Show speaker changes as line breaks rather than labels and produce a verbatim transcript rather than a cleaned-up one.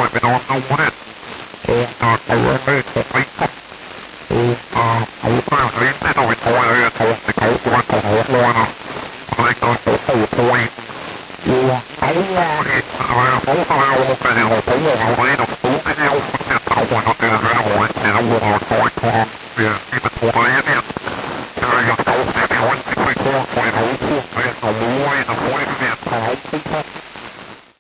ved noget nordligt. Og der kører med på riger. Og der er rimelig, når vi tror, at jeg tror, det går på på hårdlårene. Og der er ikke noget forbrug på en. Og overhæt, og jeg får der være overfald, og borger har jo ret og stået det her overfald til at tage, og det er værd, og det er overfald, og det er overfald, og det er overfald, og det er overfald,